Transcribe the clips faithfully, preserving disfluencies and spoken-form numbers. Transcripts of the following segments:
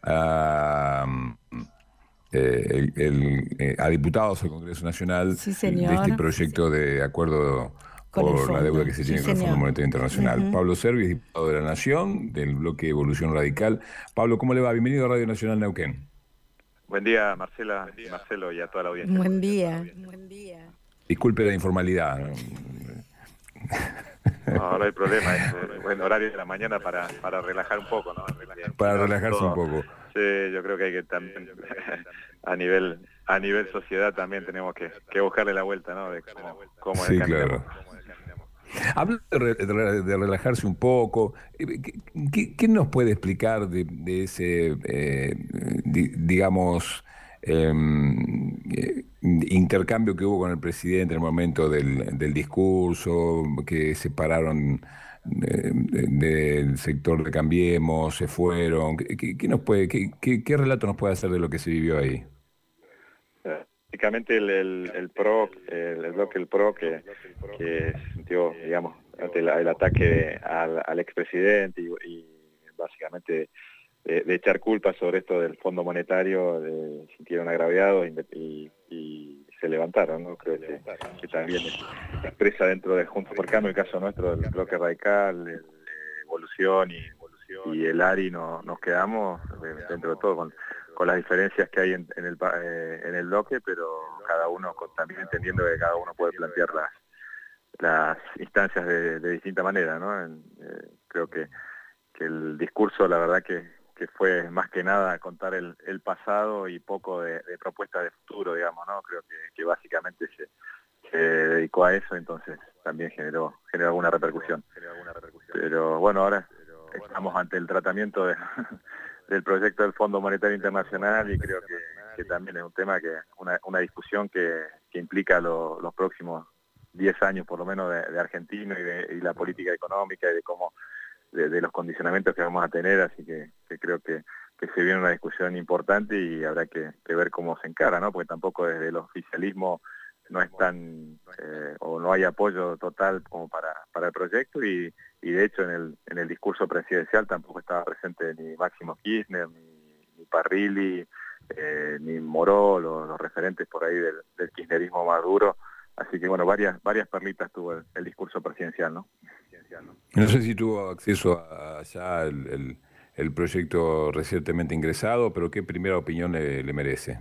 a, eh, el- el, eh, a diputados al Congreso Nacional Sí, de este señor, proyecto de acuerdo con el por la deuda fondo. que se Sí, tiene con el Fondo señor. Monetario Internacional. Ujú. Pablo Servi es diputado de la Nación, del bloque Evolución Radical. Pablo, ¿cómo le va? Bienvenido a Radio Nacional Neuquén. Buen día, Marcela y Marcelo y a toda la audiencia. Buen día. Disculpe la informalidad. ¿No? No, no hay problema, es eh, buen horario de la mañana para, para relajar un poco, ¿no? Así que, Para no, relajarse un todo, poco. sí, yo creo que hay que también, a nivel a nivel sociedad también tenemos que, que buscarle la vuelta, ¿no? De cómo, cómo Sí, caminamos. claro. Habla de, re- de re- de relajarse un poco. Eh, ¿Qué, qué- qué nos puede explicar de, de ese, eh, di- digamos, em, eh, intercambio que hubo con el presidente en el momento del, del discurso, que se pararon eh, de- del sector de Cambiemos, se fueron? ¿Qué, qué- qué nos puede, qué, qué- qué relato nos puede hacer de lo que se vivió ahí? Eh, Básicamente el, el, el PRO, el, el bloque del PRO que, que sintió, digamos, ante el, el ataque al, al expresidente y, y básicamente de, de echar culpa sobre esto del Fondo Monetario, de, sintieron agraviados y, y, y se levantaron, ¿no? Creo que, que también expresa dentro de Juntos por Cambio, el caso nuestro del bloque radical, el, eh, Evolución y, y el ARI no, nos quedamos eh, dentro de todo con, con las diferencias que hay en, en, el, eh, en el bloque, pero cada uno con, también entendiendo que cada uno puede plantear las, las instancias de, de distinta manera, ¿no? En, eh, creo que, que el discurso, la verdad que, que fue más que nada contar el, el pasado y poco de, de propuestas de futuro, digamos, ¿no? Creo que, que básicamente se, se dedicó a eso, entonces también generó, generó alguna repercusión. Pero bueno, ahora estamos ante el tratamiento de, del proyecto del Fondo Monetario Internacional y creo que, que también es un tema que, una, una discusión que, que implica lo, los próximos diez años por lo menos de, de Argentina y de y la política económica y de cómo de, de los condicionamientos que vamos a tener, así que, que creo que, que se viene una discusión importante y habrá que, que ver cómo se encara, ¿no? Porque tampoco desde el oficialismo no es tan, eh, o no hay apoyo total como para, para el proyecto y, y de hecho en el, en el discurso presidencial tampoco estaba presente ni Máximo Kirchner, ni, ni Parrilli, eh, ni Moró, los, los referentes por ahí del, del kirchnerismo más duro, así que bueno, varias, varias perlitas tuvo el, el discurso presidencial, ¿no? No sé si tuvo acceso a ya el, el- el proyecto recientemente ingresado, pero ¿qué primera opinión le, le merece?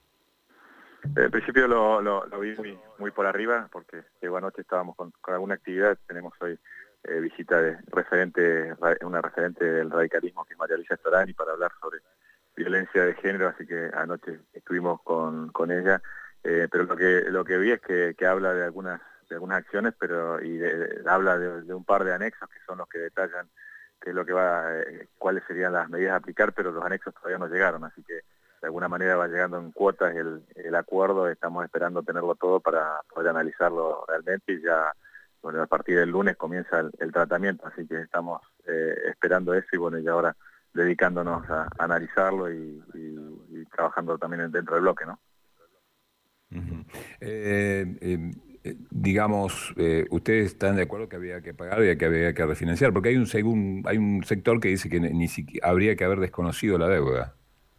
En principio lo, lo, lo vi muy, muy por arriba, porque llegó anoche, estábamos con, con alguna actividad, tenemos hoy eh, visita de referente, una referente del radicalismo que es María Luisa Storani para hablar sobre violencia de género, así que anoche estuvimos con, con ella, eh, pero lo que lo que vi es que, que habla de algunas de algunas acciones, pero y de, de, habla de, de un par de anexos que son los que detallan qué es lo que va, eh, cuáles serían las medidas a aplicar, pero los anexos todavía no llegaron, así que de alguna manera va llegando en cuotas el, el acuerdo, estamos esperando tenerlo todo para poder analizarlo realmente y ya bueno, a partir del lunes comienza el, el tratamiento, así que estamos eh, esperando eso y bueno, y ahora dedicándonos a, a analizarlo y, y, y trabajando también dentro del bloque, ¿no? Ujú. Eh, eh, eh, digamos, eh, ¿ustedes están de acuerdo que había que pagar y que había que refinanciar? Porque hay un, segun- hay un sector que dice que ni siquiera habría que haber desconocido la deuda.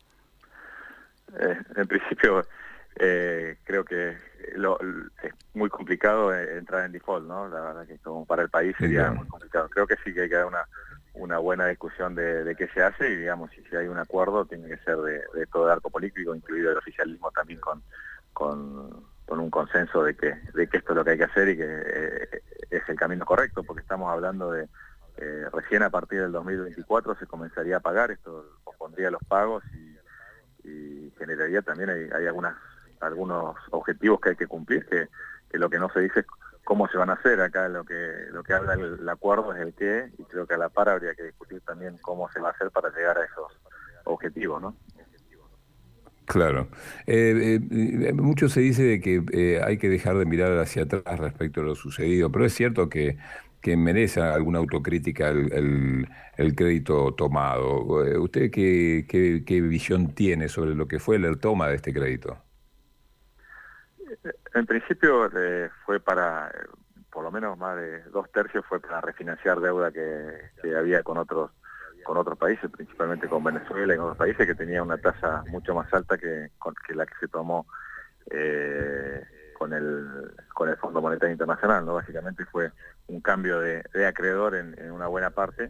Eh, en principio, eh, creo que lo, es muy complicado entrar en default, ¿no? La verdad que como para el país Sí, sería claro. muy complicado. Creo que sí que hay que dar una, una buena discusión de, de qué se hace y, digamos, si, si hay un acuerdo, tiene que ser de, de todo el arco político, incluido el oficialismo también con, con, con un consenso de que, de que esto es lo que hay que hacer y que eh, es el camino correcto, porque estamos hablando de eh, recién a partir del dos mil veinticuatro se comenzaría a pagar, esto pondría los pagos y y generaría también hay, hay algunas algunos objetivos que hay que cumplir que, que lo que no se dice es cómo se van a hacer. Acá lo que lo que habla el, el acuerdo es el qué y creo que a la par habría que discutir también cómo se va a hacer para llegar a esos objetivos, ¿no? Claro. Eh, eh, eh, mucho se dice de que eh, hay que dejar de mirar hacia atrás respecto a lo sucedido, pero es cierto que, que merece alguna autocrítica el, el- el crédito tomado. Eh, ¿Usted qué, qué- qué visión tiene sobre lo que fue la toma de este crédito? En principio eh, fue para, eh, por lo menos más de dos tercios fue para refinanciar deuda que, que había con otros con otros países, principalmente con Venezuela y con otros países que tenían una tasa mucho más alta que, con, que la que se tomó eh, con el con el Fondo Monetario Internacional, ¿no? Básicamente fue un cambio de, de acreedor en, en una buena parte,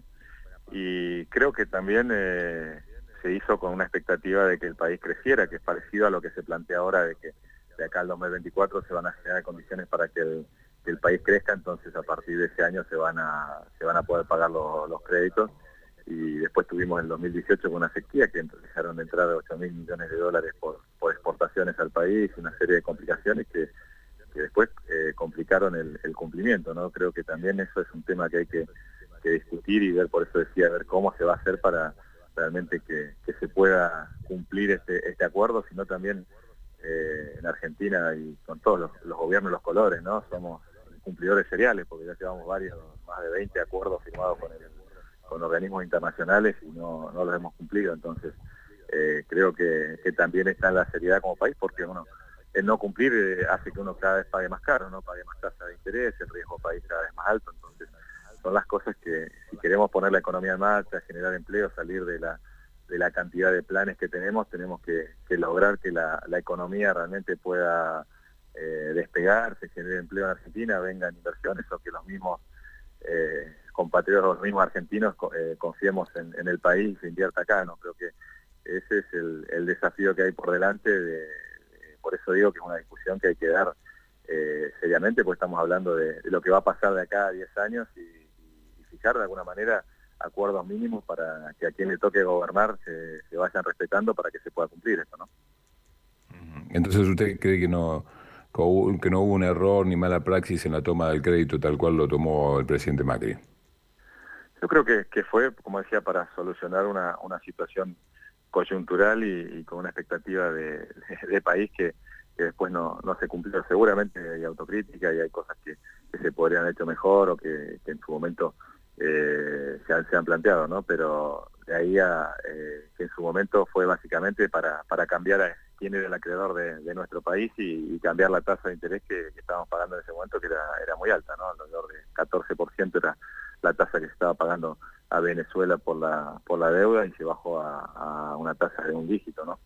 y creo que también eh, se hizo con una expectativa de que el país creciera, que es parecido a lo que se plantea ahora, de que de acá al dos mil veinticuatro se van a generar condiciones para que el, que el país crezca. Entonces a partir de ese año se van a se van a poder pagar lo, los créditos, y después tuvimos el dos mil dieciocho con una sequía que dejaron de entrar ocho mil millones de dólares por, por exportaciones al país, una serie de complicaciones que, que después eh, complicaron el, el cumplimiento, ¿no? Creo que también eso es un tema que hay que, que discutir y ver, por eso decía, ver cómo se va a hacer para realmente que, que se pueda cumplir este, este acuerdo, sino también eh, en Argentina y con todos los, los gobiernos, los colores, ¿no? Somos cumplidores seriales, porque ya llevamos varios, más de veinte acuerdos firmados con, el, con organismos internacionales y no, no los hemos cumplido. Entonces eh, creo que, que también está en la seriedad como país, porque bueno, el no cumplir eh, hace que uno cada vez pague más caro, ¿no? Pague más tasa de interés, el riesgo país cada vez más alto. Entonces son las cosas que, si queremos poner la economía en marcha, generar empleo, salir de la de la cantidad de planes que tenemos, tenemos que, que lograr que la, la economía realmente pueda eh, despegar, se genere empleo en Argentina, vengan inversiones, o que los mismos eh, compatriotas, los mismos argentinos eh, confiemos en, en el país y se invierta acá, ¿no? Creo que ese es el, el desafío que hay por delante, de, de, por eso digo que es una discusión que hay que dar eh, seriamente, porque estamos hablando de, de lo que va a pasar de acá a diez años y, y fijar de alguna manera acuerdos mínimos para que a quien le toque gobernar se, se vayan respetando para que se pueda cumplir esto, ¿no? Entonces, ¿usted cree que no, que no hubo un error ni mala praxis en la toma del crédito tal cual lo tomó el presidente Macri? Yo creo que, que fue, como decía, para solucionar una, una situación coyuntural y, y con una expectativa de, de, de país que, que después no, no se cumplió. Seguramente hay autocrítica y hay cosas que, que se podrían haber hecho mejor, o que, que en su momento eh, se, han, se han planteado, ¿no? Pero de ahí a eh, que en su momento fue básicamente para, para cambiar a quién era el acreedor de, de nuestro país y, y cambiar la tasa de interés que, que estábamos pagando en ese momento, que era, era muy alta, ¿no? Alrededor de catorce por ciento era la tasa que se estaba pagando a Venezuela por la por la deuda, y se bajó a, a una tasa de un dígito, ¿no?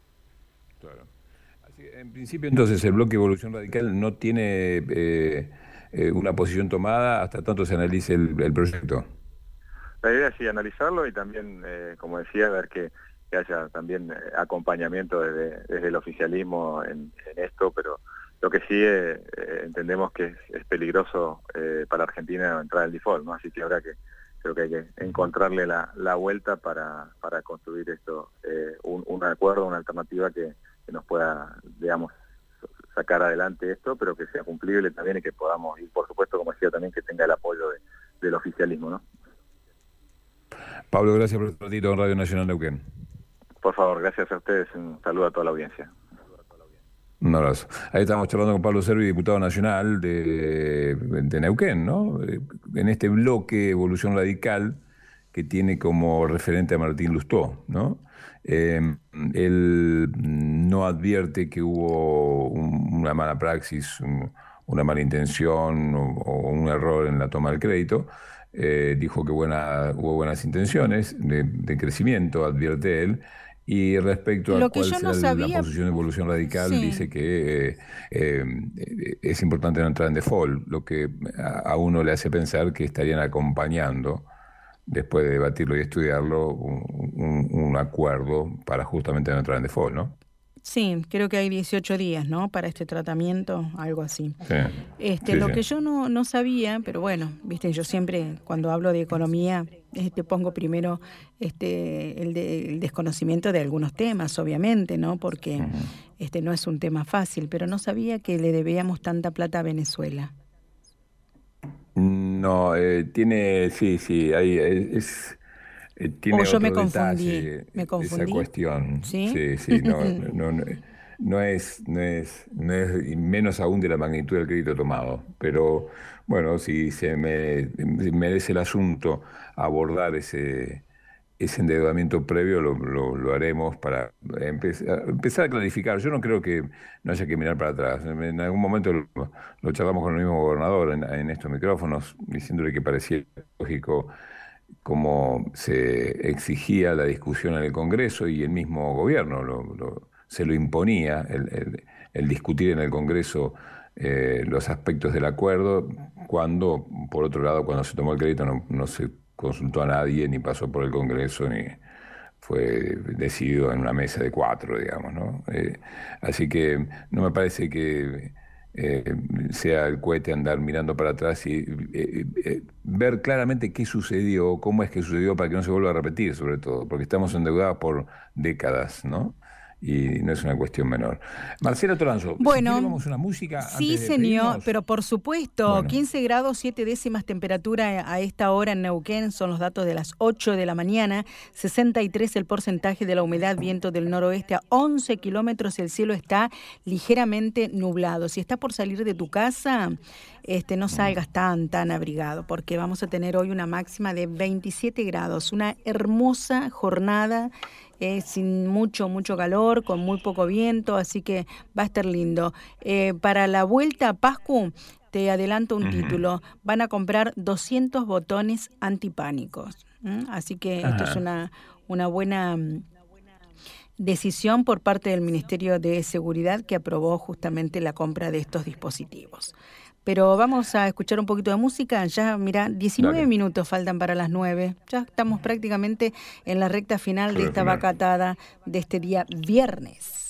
Claro. Así que, en principio, entonces, el bloque Evolución Radical no tiene eh, eh, una posición tomada hasta tanto se analice el, el proyecto. La idea es sí analizarlo y también, eh, como decía, ver que, que haya también eh, acompañamiento desde, desde el oficialismo en, en esto, pero lo que sí eh, eh, entendemos que es, es peligroso eh, para Argentina entrar al default, ¿no? Así que habrá que, creo que hay que encontrarle la, la vuelta para, para construir esto, eh, un, un acuerdo, una alternativa que, que nos pueda, digamos, sacar adelante esto, pero que sea cumplible también y que podamos ir, por supuesto, como decía, también que tenga el apoyo de, del oficialismo, ¿no? Pablo, gracias por este ratito en Radio Nacional Neuquén. Por favor, gracias a ustedes, un saludo a toda la audiencia. Un abrazo. Ahí estamos charlando con Pablo Servi, diputado nacional de, de Neuquén, ¿no? En este bloque Evolución Radical, que tiene como referente a Martín Lustó, ¿no? Eh, él no advierte que hubo un, una mala praxis, un, una mala intención o, o un error en la toma del crédito. Eh, dijo que buena, hubo buenas intenciones de, de crecimiento, advierte él. Y respecto a Lo que cuál yo no será la sabía, posición de Evolución Radical, sí, dice que eh, eh, es importante no entrar en default, lo que a, a uno le hace pensar que estarían acompañando, después de debatirlo y estudiarlo, un, un- un acuerdo para justamente no entrar en default, ¿no? sí, creo que hay dieciocho días, ¿no? Para este tratamiento, algo así. Sí, Este, sí, lo sí. que yo no, no sabía, pero bueno, viste, yo siempre cuando hablo de economía, este, pongo primero este, el, de- el desconocimiento de algunos temas, obviamente, ¿no? Porque Ujú. este no es un tema fácil, pero no sabía que le debíamos tanta plata a Venezuela. No, eh, tiene, sí, sí, hay, es, eh, O tiene yo me otro confundí, detalle me eh, esa confundí, cuestión, ¿sí? sí, sí, no, no, no, no es, no es, no es, y menos aún de la magnitud del crédito tomado, pero bueno, si se me si merece el asunto abordar ese, ese endeudamiento previo, lo, lo, lo haremos para empezar, empezar a clarificar. Yo no creo que no haya que mirar para atrás. En, en algún momento lo, lo charlamos con el mismo gobernador en, en estos micrófonos, diciéndole que parecía lógico como se exigía la discusión en el Congreso y el mismo gobierno lo, lo- se lo imponía, el, el- el discutir en el Congreso eh, los aspectos del acuerdo, cuando, por otro lado, cuando se tomó el crédito no, no se consultó a nadie, ni pasó por el Congreso, ni fue decidido en una mesa de cuatro, digamos, ¿no? Eh, así que no me parece que eh, sea el cohete andar mirando para atrás y eh, eh, ver claramente qué sucedió, cómo es que sucedió para que no se vuelva a repetir, sobre todo, porque estamos endeudados por décadas, ¿no? Y no es una cuestión menor. Marcela Toranzo, si quiere Bueno, vamos a una música sí, antes de señor, despedirnos. pero por supuesto, Bueno, quince grados, siete décimas temperatura a esta hora en Neuquén, son los datos de las ocho de la mañana, sesenta y tres el porcentaje de la humedad, viento del noroeste a once kilómetros, el cielo está ligeramente nublado. Si estás por salir de tu casa, este, no mm, salgas tan, tan abrigado, porque vamos a tener hoy una máxima de veintisiete grados, una hermosa jornada eh, sin mucho, mucho calor, con muy poco viento, así que va a estar lindo. Eh, para la vuelta a Pascu, te adelanto un ujú. título, van a comprar doscientos botones antipánicos. ¿M? Así que esto es Ajá. una, una buena mm, decisión por parte del Ministerio de Seguridad que aprobó justamente la compra de estos dispositivos. Pero vamos a escuchar un poquito de música. Ya, mira, diecinueve Dale, minutos faltan para las nueve. Ya estamos prácticamente en la recta final de sobre el esta final. vacatada de este día viernes.